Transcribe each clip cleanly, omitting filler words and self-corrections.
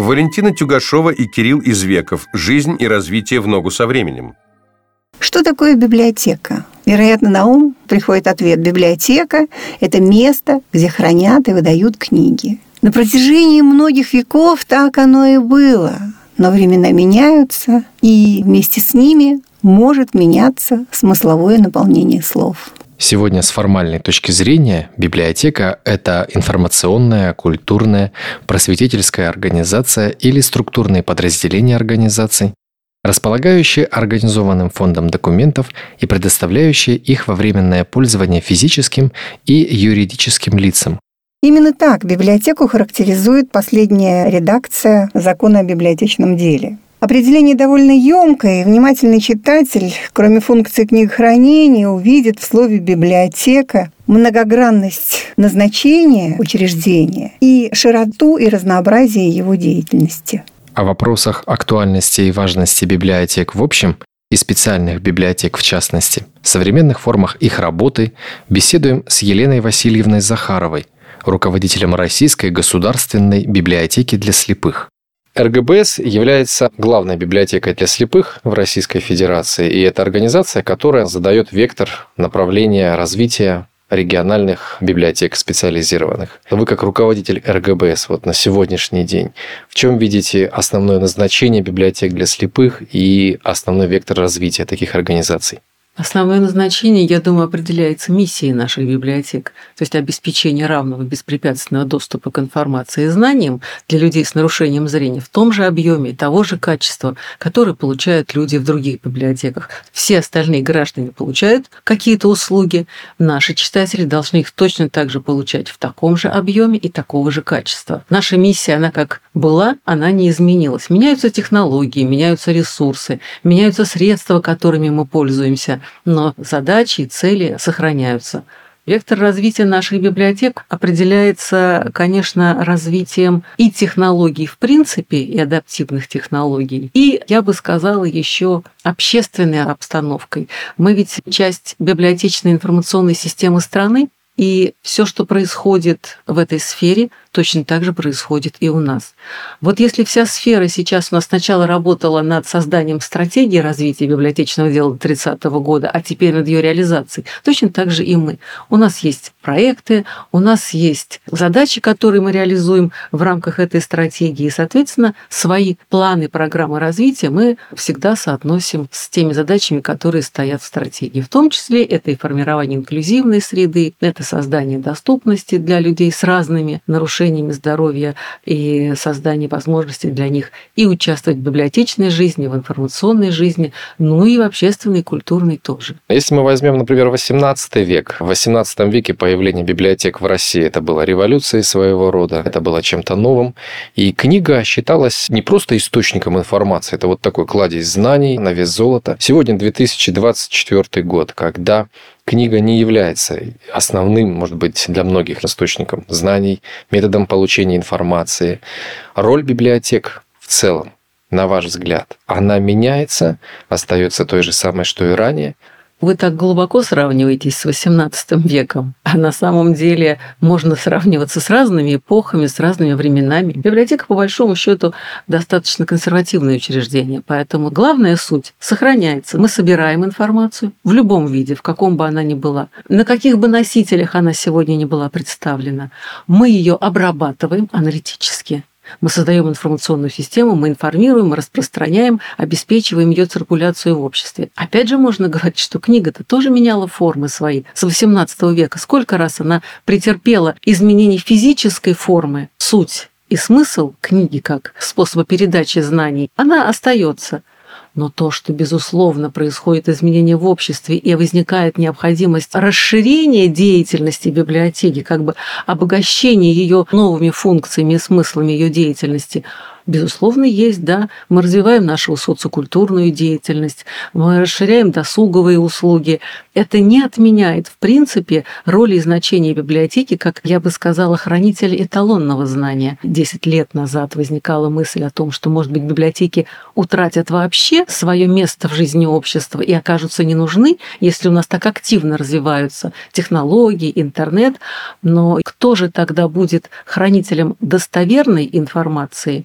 Валентина Тюгашова и Кирилл Извеков. «Жизнь и развитие в ногу со временем». Что такое библиотека? Вероятно, на ум приходит ответ. Библиотека – это место, где хранят и выдают книги. На протяжении многих веков так оно и было. Но времена меняются, и вместе с ними может меняться смысловое наполнение слов. Сегодня с формальной точки зрения библиотека – это информационная, культурная, просветительская организация или структурные подразделения организаций, располагающие организованным фондом документов и предоставляющие их во временное пользование физическим и юридическим лицам. Именно так библиотеку характеризует последняя редакция Закона о библиотечном деле. Определение довольно ёмкое, и внимательный читатель, кроме функции книгохранения, увидит в слове «библиотека» многогранность назначения учреждения и широту и разнообразие его деятельности. О вопросах актуальности и важности библиотек в общем и специальных библиотек в частности, современных формах их работы беседуем с Еленой Васильевной Захаровой, руководителем Российской государственной библиотеки для слепых. РГБС является главной библиотекой для слепых в Российской Федерации, и это организация, которая задает вектор направления развития региональных библиотек специализированных. Вы как руководитель РГБС на сегодняшний день, в чем видите основное назначение библиотек для слепых и основной вектор развития таких организаций? Основное назначение, я думаю, определяется миссией наших библиотек, то есть обеспечение равного беспрепятственного доступа к информации и знаниям для людей с нарушением зрения в том же объеме, того же качества, которое получают люди в других библиотеках. Все остальные граждане получают какие-то услуги, наши читатели должны их точно так же получать в таком же объеме и такого же качества. Наша миссия, она как была, она не изменилась. Меняются технологии, меняются ресурсы, меняются средства, которыми мы пользуемся, но задачи и цели сохраняются. Вектор развития наших библиотек определяется, конечно, развитием и технологий в принципе, и адаптивных технологий, и, я бы сказала, еще общественной обстановкой. Мы ведь часть библиотечной информационной системы страны, и все, что происходит в этой сфере, точно так же происходит и у нас. Вот если вся сфера сейчас у нас сначала работала над созданием стратегии развития библиотечного дела до 30 года, а теперь над ее реализацией, точно так же и мы. У нас есть проекты, у нас есть задачи, которые мы реализуем в рамках этой стратегии, и, соответственно, свои планы, программы развития мы всегда соотносим с теми задачами, которые стоят в стратегии. В том числе это и формирование инклюзивной среды, это создание доступности для людей с разными нарушениями здоровья и создание возможностей для них и участвовать в библиотечной жизни, в информационной жизни, ну и в общественной, культурной тоже. Если мы возьмем, например, XVIII век, в XVIII веке появление библиотек в России – это была революцией своего рода, это было чем-то новым, и книга считалась не просто источником информации, это вот такой кладезь знаний на вес золота. Сегодня 2024 год, когда книга не является основным, может быть, для многих источником знаний, методом получения информации. Роль библиотек в целом, на ваш взгляд, она меняется, остается той же самой, что и ранее? Вы так глубоко сравниваетесь с XVIII веком, а на самом деле можно сравниваться с разными эпохами, с разными временами. Библиотека, по большому счету, достаточно консервативное учреждение, поэтому главная суть сохраняется. Мы собираем информацию в любом виде, в каком бы она ни была, на каких бы носителях она сегодня не была представлена. Мы ее обрабатываем аналитически. Мы создаем информационную систему, мы информируем, мы распространяем, обеспечиваем ее циркуляцию в обществе. Опять же, можно говорить, что книга-то тоже меняла формы свои с XVIII века. Сколько раз она претерпела изменений физической формы, суть и смысл книги как способа передачи знаний, она остается. Но то, что, безусловно, происходит изменение в обществе и возникает необходимость расширения деятельности библиотеки, как бы обогащения ее новыми функциями и смыслами ее деятельности, безусловно, есть, да. Мы развиваем нашу социокультурную деятельность, мы расширяем досуговые услуги. Это не отменяет, в принципе, роли и значения библиотеки, как, я бы сказала, хранителя эталонного знания. 10 лет назад возникала мысль о том, что, может быть, библиотеки утратят вообще свое место в жизни общества и окажутся не нужны, если у нас так активно развиваются технологии, интернет. Но кто же тогда будет хранителем достоверной информации,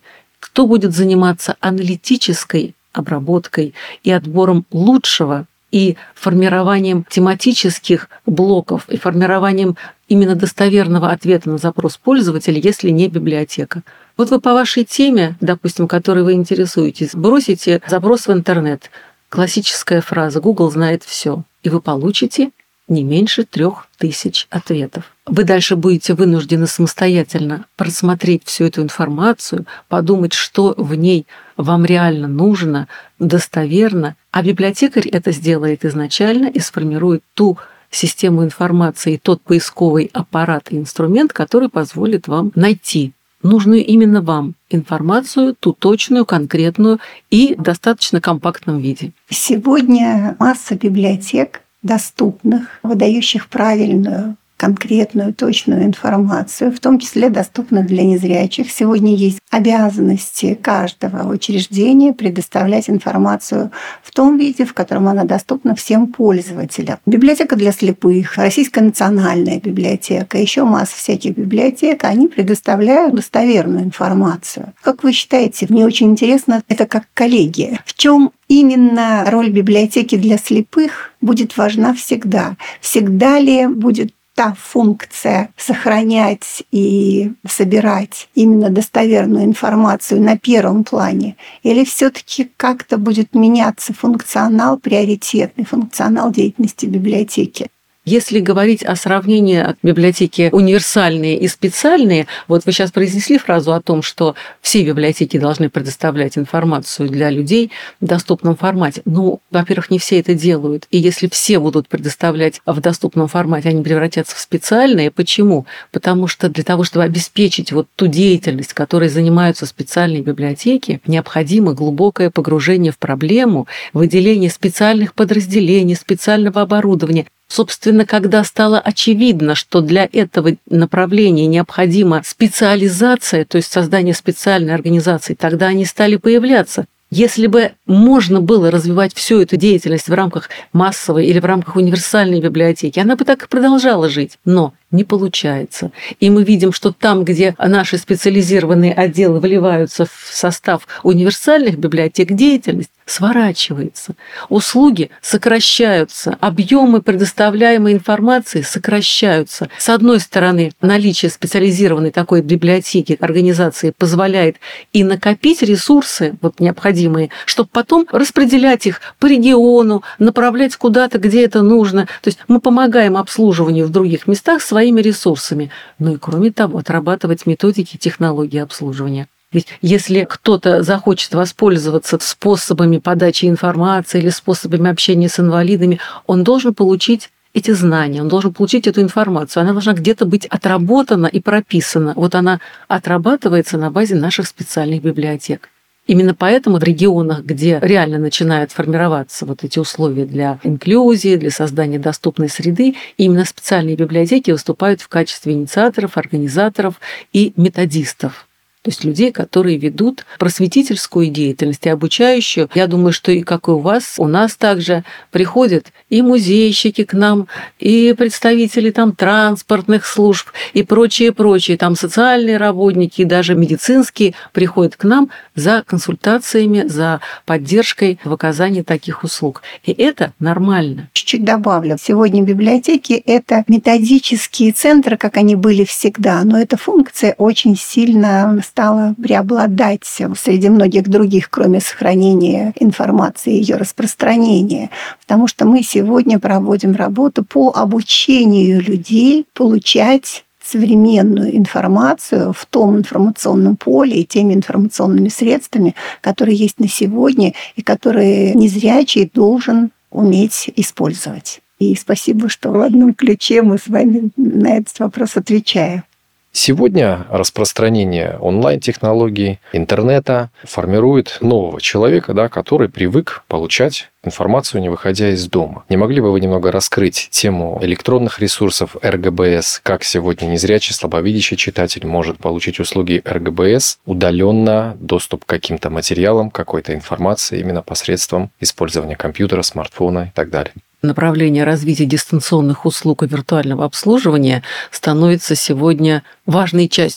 кто будет заниматься аналитической обработкой и отбором лучшего, и формированием тематических блоков, и формированием именно достоверного ответа на запрос пользователя, если не библиотека. Вот вы по вашей теме, допустим, которой вы интересуетесь, бросите запрос в интернет. Классическая фраза «Google знает все», и вы получите не меньше 3000 ответов. Вы дальше будете вынуждены самостоятельно просмотреть всю эту информацию, подумать, что в ней вам реально нужно, достоверно, а библиотекарь это сделает изначально и сформирует ту систему информации, тот поисковый аппарат и инструмент, который позволит вам найти нужную именно вам информацию, ту точную, конкретную и в достаточно компактном виде. Сегодня масса библиотек доступных, выдающих правильную, конкретную, точную информацию, в том числе доступна для незрячих. Сегодня есть обязанности каждого учреждения предоставлять информацию в том виде, в котором она доступна всем пользователям. Библиотека для слепых, Российская национальная библиотека, еще масса всяких библиотек, они предоставляют достоверную информацию. Как вы считаете, мне очень интересно, это как коллегия. В чем именно роль библиотеки для слепых будет важна всегда? Всегда ли будет та функция сохранять и собирать именно достоверную информацию на первом плане? Или все-таки как-то будет меняться функционал, приоритетный функционал деятельности библиотеки? Если говорить о сравнении библиотеки универсальные и специальные, вот вы сейчас произнесли фразу о том, что все библиотеки должны предоставлять информацию для людей в доступном формате. Ну, во-первых, не все это делают. И если все будут предоставлять в доступном формате, они превратятся в специальные. Почему? Потому что для того, чтобы обеспечить вот ту деятельность, которой занимаются специальные библиотеки, необходимо глубокое погружение в проблему, выделение специальных подразделений, специального оборудования. Собственно, когда стало очевидно, что для этого направления необходима специализация, то есть создание специальной организации, тогда они стали появляться. Если бы можно было развивать всю эту деятельность в рамках массовой или в рамках универсальной библиотеки, она бы так и продолжала жить. Но не получается. И мы видим, что там, где наши специализированные отделы вливаются в состав универсальных библиотек, деятельность сворачивается. Услуги сокращаются, объемы предоставляемой информации сокращаются. С одной стороны, наличие специализированной такой библиотеки, организации позволяет и накопить ресурсы, вот необходимые, чтобы потом распределять их по региону, направлять куда-то, где это нужно. То есть мы помогаем обслуживанию в других местах своими ресурсами. Ну и кроме того, отрабатывать методики, технологии обслуживания. Ведь если кто-то захочет воспользоваться способами подачи информации или способами общения с инвалидами, он должен получить эти знания, он должен получить эту информацию. Она должна где-то быть отработана и прописана. Вот она отрабатывается на базе наших специальных библиотек. Именно поэтому в регионах, где реально начинают формироваться вот эти условия для инклюзии, для создания доступной среды, именно специальные библиотеки выступают в качестве инициаторов, организаторов и методистов. То есть людей, которые ведут просветительскую деятельность и обучающую. Я думаю, что и как и у нас также приходят и музейщики к нам, и представители там транспортных служб, и прочие, там социальные работники, и даже медицинские приходят к нам за консультациями, за поддержкой в оказании таких услуг. И это нормально. Чуть-чуть добавлю. Сегодня библиотеки – это методические центры, как они были всегда, но эта функция очень сильно стала преобладать среди многих других, кроме сохранения информации и ее распространения. Потому что мы сегодня проводим работу по обучению людей получать современную информацию в том информационном поле и теми информационными средствами, которые есть на сегодня и которые незрячий должен уметь использовать. И спасибо, что в одном ключе мы с вами на этот вопрос отвечаем. Сегодня распространение онлайн-технологий, интернета формирует нового человека, который привык получать информацию, не выходя из дома. Не могли бы вы немного раскрыть тему электронных ресурсов РГБС, как сегодня незрячий, слабовидящий читатель может получить услуги РГБС удаленно, доступ к каким-то материалам, какой-то информации именно посредством использования компьютера, смартфона и так далее? Направление развития дистанционных услуг и виртуального обслуживания становится сегодня важной частью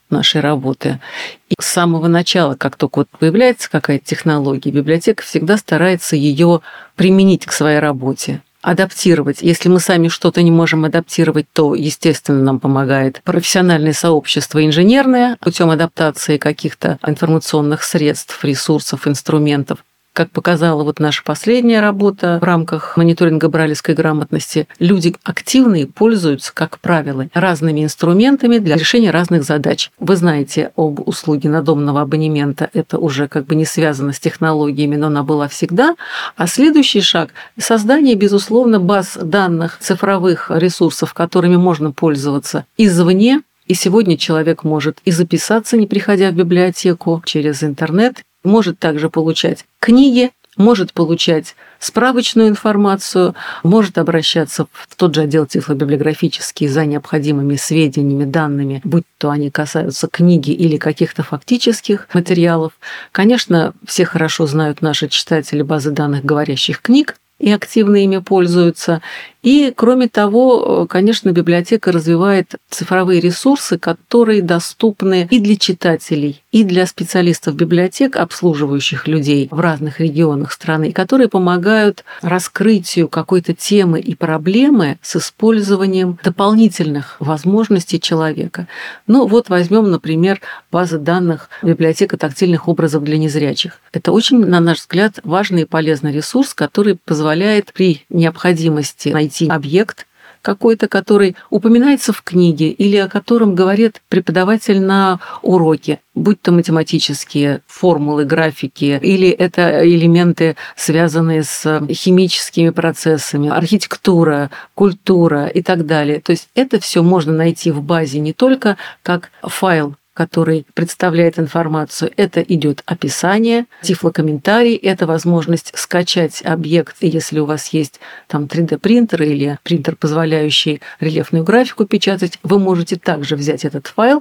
нашей работы. И с самого начала, как только вот появляется какая-то технология, библиотека всегда старается ее применить к своей работе, адаптировать. Если мы сами что-то не можем адаптировать, то, естественно, нам помогает профессиональное сообщество инженерное путем адаптации каких-то информационных средств, ресурсов, инструментов. Как показала вот наша последняя работа в рамках мониторинга брайлевской грамотности, люди активные пользуются, как правило, разными инструментами для решения разных задач. Вы знаете об услуге надомного абонемента, это уже как бы не связано с технологиями, но она была всегда. А следующий шаг – создание, безусловно, баз данных, цифровых ресурсов, которыми можно пользоваться извне. И сегодня человек может и записаться, не приходя в библиотеку, через интернет, может также получать книги, может получать справочную информацию, может обращаться в тот же отдел тифлобиблиографический за необходимыми сведениями, данными, будь то они касаются книги или каких-то фактических материалов. Конечно, все хорошо знают наши читатели базы данных говорящих книг и активно ими пользуются. И, кроме того, конечно, библиотека развивает цифровые ресурсы, которые доступны и для читателей, и для специалистов библиотек, обслуживающих людей в разных регионах страны, которые помогают раскрытию какой-то темы и проблемы с использованием дополнительных возможностей человека. Ну вот возьмем, например, базы данных библиотека тактильных образов для незрячих. Это очень, на наш взгляд, важный и полезный ресурс, который позволяет при необходимости найти объект какой-то, который упоминается в книге или о котором говорит преподаватель на уроке, будь то математические формулы, графики, или это элементы, связанные с химическими процессами, архитектура, культура и так далее. То есть это все можно найти в базе не только как файл, который представляет информацию. Это идет описание, тифлокомментарий, это возможность скачать объект, если у вас есть там 3D-принтер или принтер, позволяющий рельефную графику печатать, вы можете также взять этот файл,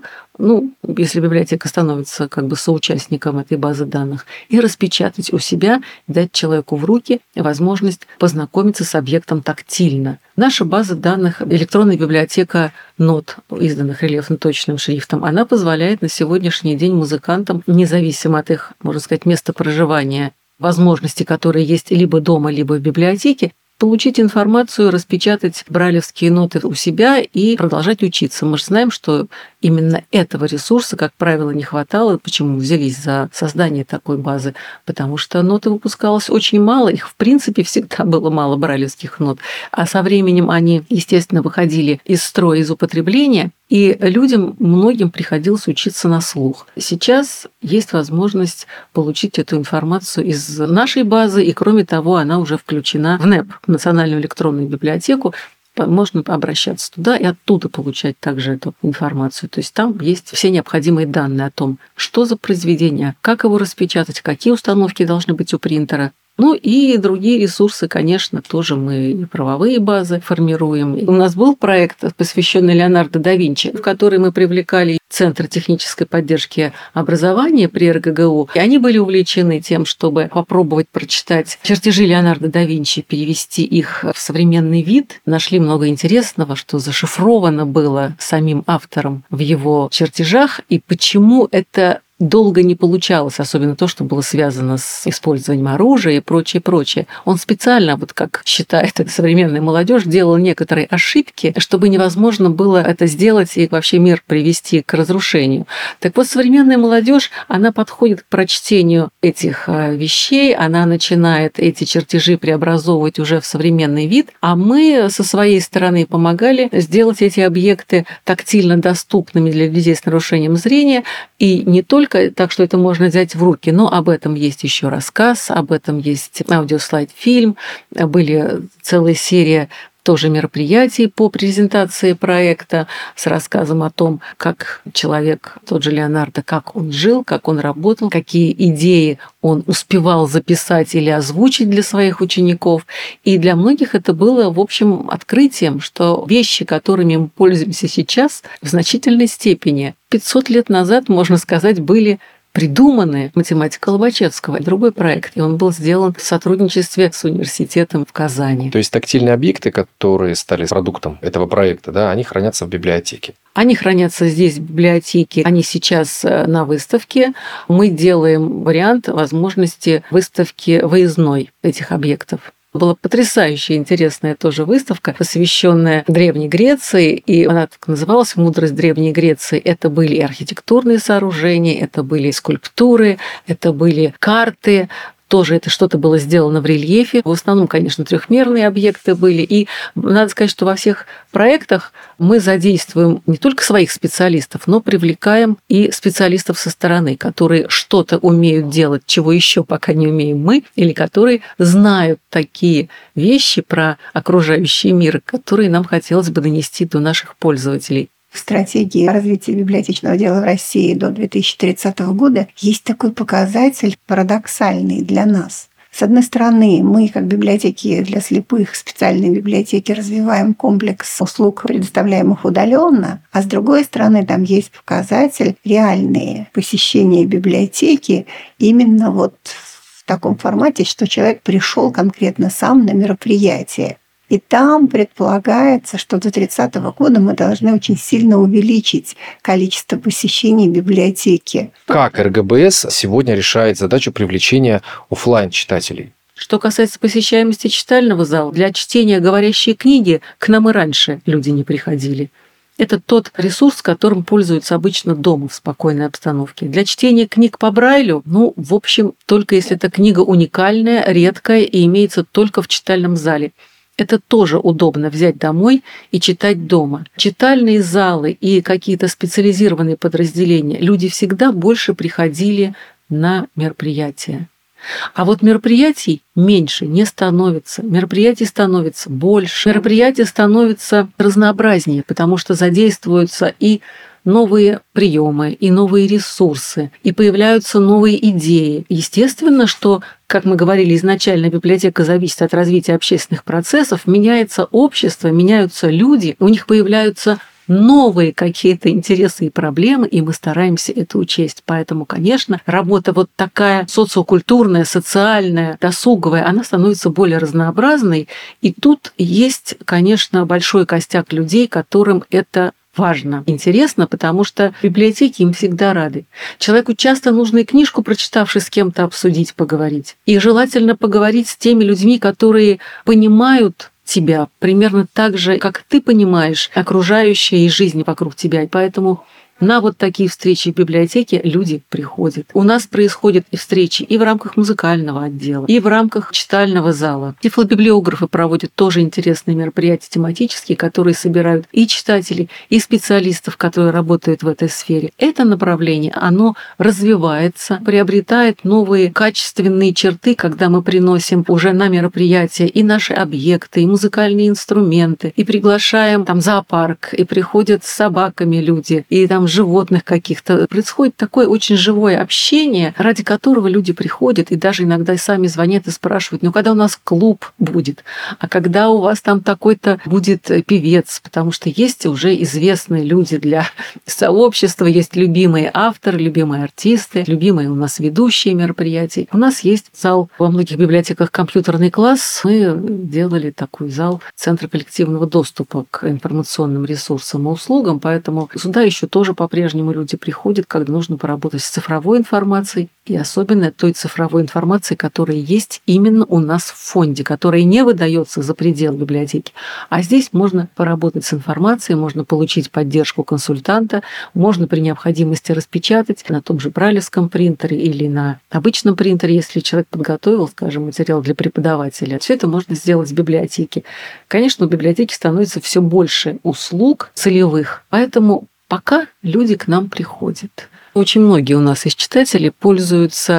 если библиотека становится как бы соучастником этой базы данных, и распечатать у себя, дать человеку в руки возможность познакомиться с объектом тактильно. Наша база данных, электронная библиотека нот, изданных рельефно-точным шрифтом, она позволяет на сегодняшний день музыкантам, независимо от их, можно сказать, места проживания, возможности, которые есть либо дома, либо в библиотеке, получить информацию, распечатать брайлевские ноты у себя и продолжать учиться. Мы же знаем, что именно этого ресурса, как правило, не хватало. Почему взялись за создание такой базы? Потому что ноты выпускалось очень мало, их в принципе всегда было мало брайлевских нот. А со временем они, естественно, выходили из строя, из употребления, и людям, многим приходилось учиться на слух. Сейчас есть возможность получить эту информацию из нашей базы, и кроме того, она уже включена в НЭБ, в Национальную электронную библиотеку. Можно обращаться туда и оттуда получать также эту информацию. То есть там есть все необходимые данные о том, что за произведение, как его распечатать, какие установки должны быть у принтера. И другие ресурсы, конечно, тоже мы и правовые базы формируем. У нас был проект, посвященный Леонардо да Винчи, в который мы привлекали Центр технической поддержки образования при РГГУ. И они были увлечены тем, чтобы попробовать прочитать чертежи Леонардо да Винчи, перевести их в современный вид. Нашли много интересного, что зашифровано было самим автором в его чертежах, и почему это долго не получалось, особенно то, что было связано с использованием оружия и прочее, прочее. Он специально, вот как считает эта современная молодежь, делал некоторые ошибки, чтобы невозможно было это сделать и вообще мир привести к разрушению. Так вот, современная молодежь, она подходит к прочтению этих вещей, она начинает эти чертежи преобразовывать уже в современный вид, а мы со своей стороны помогали сделать эти объекты тактильно доступными для людей с нарушением зрения, и не только так, что это можно взять в руки, но об этом есть еще рассказ, об этом есть аудиослайд-фильм, были целая серия тоже мероприятий по презентации проекта с рассказом о том, как человек, тот же Леонардо, как он жил, как он работал, какие идеи он успевал записать или озвучить для своих учеников. И для многих это было, в общем, открытием, что вещи, которыми мы пользуемся сейчас, в значительной степени 500 лет назад, можно сказать, были придуманы математика Лобачевского, другой проект, и он был сделан в сотрудничестве с университетом в Казани. То есть тактильные объекты, которые стали продуктом этого проекта, да, они хранятся в библиотеке. Они хранятся здесь, в библиотеке, они сейчас на выставке. Мы делаем вариант возможности выставки выездной этих объектов. Была потрясающая, интересная тоже выставка, посвященная Древней Греции, и она так называлась «Мудрость Древней Греции». Это были и архитектурные сооружения, это были скульптуры, это были карты. Тоже это что-то было сделано в рельефе. В основном, конечно, трехмерные объекты были. И надо сказать, что во всех проектах мы задействуем не только своих специалистов, но привлекаем и специалистов со стороны, которые что-то умеют делать, чего еще пока не умеем мы, или которые знают такие вещи про окружающий мир, которые нам хотелось бы донести до наших пользователей. В стратегии развития библиотечного дела в России до 2030 года есть такой показатель парадоксальный для нас. С одной стороны, мы, как библиотеки для слепых, специальные библиотеки, развиваем комплекс услуг, предоставляемых удаленно, а с другой стороны, там есть показатель реальные посещения библиотеки именно вот в таком формате, что человек пришел конкретно сам на мероприятие. И там предполагается, что до 30 года мы должны очень сильно увеличить количество посещений библиотеки. Как РГБС сегодня решает задачу привлечения офлайн-читателей? Что касается посещаемости читального зала, для чтения говорящей книги к нам и раньше люди не приходили. Это тот ресурс, которым пользуются обычно дома в спокойной обстановке. Для чтения книг по Брайлю, в общем, только если эта книга уникальная, редкая и имеется только в читальном зале. Это тоже удобно взять домой и читать дома. Читальные залы и какие-то специализированные подразделения люди всегда больше приходили на мероприятия. А вот мероприятий меньше не становится. Мероприятий становится больше. Мероприятия становятся разнообразнее, потому что задействуются и новые приемы, и новые ресурсы, и появляются новые идеи. Естественно, что, как мы говорили изначально, библиотека зависит от развития общественных процессов, меняется общество, меняются люди, у них появляются новые какие-то интересы и проблемы, и мы стараемся это учесть. Поэтому, конечно, работа вот такая социокультурная, социальная, досуговая, она становится более разнообразной. И тут есть, конечно, большой костяк людей, которым это важно, интересно, потому что библиотеки им всегда рады. Человеку часто нужно и книжку, прочитавши, с кем-то обсудить, поговорить. И желательно поговорить с теми людьми, которые понимают тебя примерно так же, как ты понимаешь окружающее и жизнь вокруг тебя. И поэтому на вот такие встречи в библиотеке люди приходят. У нас происходят и встречи и в рамках музыкального отдела, и в рамках читального зала. Тифлобиблиографы проводят тоже интересные мероприятия тематические, которые собирают и читателей, и специалистов, которые работают в этой сфере. Это направление, оно развивается, приобретает новые качественные черты, когда мы приносим уже на мероприятия и наши объекты, и музыкальные инструменты, и приглашаем там зоопарк, и приходят с собаками люди, и там животных каких-то. Происходит такое очень живое общение, ради которого люди приходят и даже иногда сами звонят и спрашивают, когда у нас клуб будет, а когда у вас там такой-то будет певец, потому что есть уже известные люди для сообщества, есть любимые авторы, любимые артисты, любимые у нас ведущие мероприятий. У нас есть зал во многих библиотеках «Компьютерный класс». Мы делали такой зал Центра коллективного доступа к информационным ресурсам и услугам, поэтому сюда еще тоже по-прежнему люди приходят, когда нужно поработать с цифровой информацией, и особенно той цифровой информацией, которая есть именно у нас в фонде, которая не выдается за пределы библиотеки. А здесь можно поработать с информацией, можно получить поддержку консультанта, можно при необходимости распечатать на том же брайлевском принтере или на обычном принтере, если человек подготовил, скажем, материал для преподавателя. Все это можно сделать в библиотеке. Конечно, у библиотеки становится все больше услуг целевых, поэтому пока люди к нам приходят. Очень многие у нас из читателей пользуются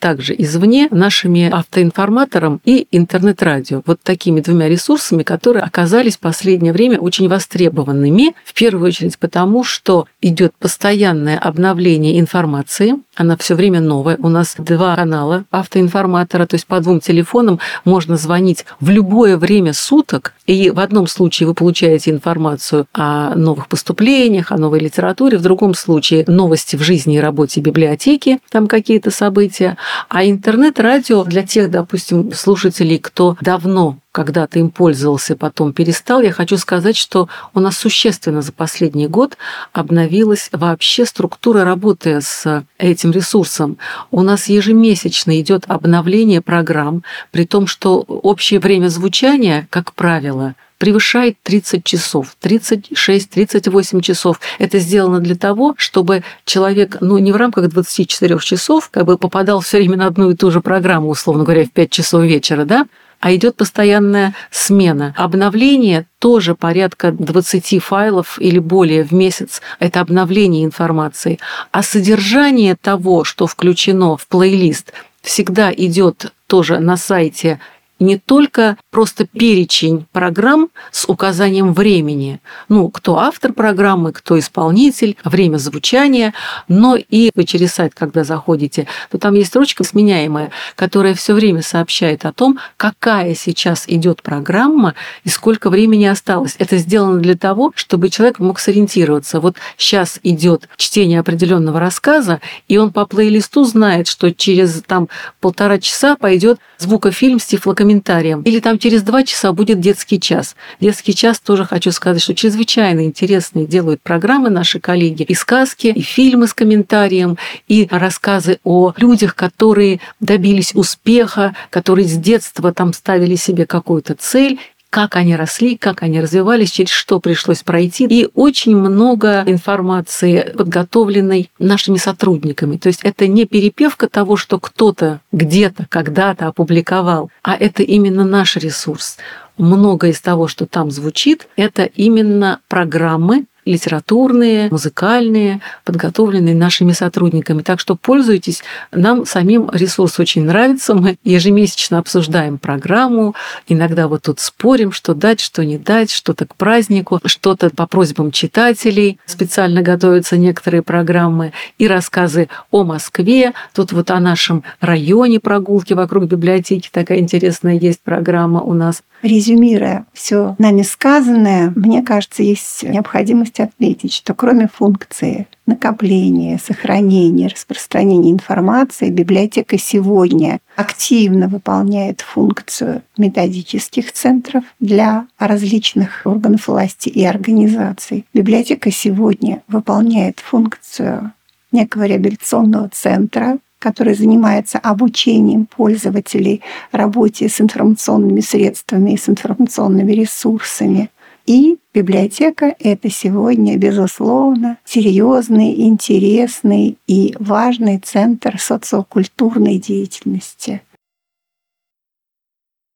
также извне нашими автоинформатором и интернет-радио. Вот такими двумя ресурсами, которые оказались в последнее время очень востребованными. В первую очередь потому, что идет постоянное обновление информации. Она все время новая. У нас 2 канала автоинформатора, то есть по 2 телефонам можно звонить в любое время суток. И в одном случае вы получаете информацию о новых поступлениях, о новой литературе, в другом случае новости в жизни и работе библиотеки, там какие-то события. А интернет-радио для тех, допустим, слушателей, кто давно когда-то им пользовался, потом перестал, я хочу сказать, что у нас существенно за последний год обновилась вообще структура работы с этим ресурсом. У нас ежемесячно идет обновление программ, при том, что общее время звучания, как правило, превышает 30 часов, 36, 38 часов. Это сделано для того, чтобы человек, не в рамках 24 часов, попадал все время на одну и ту же программу, условно говоря, в 5 часов вечера, да, а идет постоянная смена. Обновление тоже порядка 20 файлов или более в месяц. Это обновление информации. А содержание того, что включено в плейлист, всегда идет тоже на сайте не только просто перечень программ с указанием времени, кто автор программы, кто исполнитель, время звучания, но и вы через сайт, когда заходите, то там есть строчка сменяемая, которая все время сообщает о том, какая сейчас идет программа и сколько времени осталось. Это сделано для того, чтобы человек мог сориентироваться. Вот сейчас идет чтение определенного рассказа, и он по плейлисту знает, что через 1,5 часа пойдет звукофильм с тифлокомментарием. Или там через 2 часа будет детский час. Детский час тоже хочу сказать, что чрезвычайно интересные делают программы наши коллеги. И сказки, и фильмы с комментарием, и рассказы о людях, которые добились успеха, которые с детства ставили себе какую-то цель, как они росли, как они развивались, через что пришлось пройти. И очень много информации, подготовленной нашими сотрудниками. То есть это не перепевка того, что кто-то где-то когда-то опубликовал, а это именно наш ресурс. Многое из того, что там звучит, это именно программы литературные, музыкальные, подготовленные нашими сотрудниками. Так что пользуйтесь. Нам самим ресурс очень нравится. Мы ежемесячно обсуждаем программу. Иногда тут спорим, что дать, что не дать, что-то к празднику, что-то по просьбам читателей. Специально готовятся некоторые программы и рассказы о Москве. Тут о нашем районе прогулки вокруг библиотеки. Такая интересная есть программа у нас. Резюмируя все нами сказанное, мне кажется, есть необходимость отметить, что кроме функции накопления, сохранения, распространения информации, библиотека сегодня активно выполняет функцию методических центров для различных органов власти и организаций. Библиотека сегодня выполняет функцию некого реабилитационного центра, который занимается обучением пользователей работе с информационными средствами и с информационными ресурсами. И библиотека – это сегодня, безусловно, серьезный, интересный и важный центр социокультурной деятельности.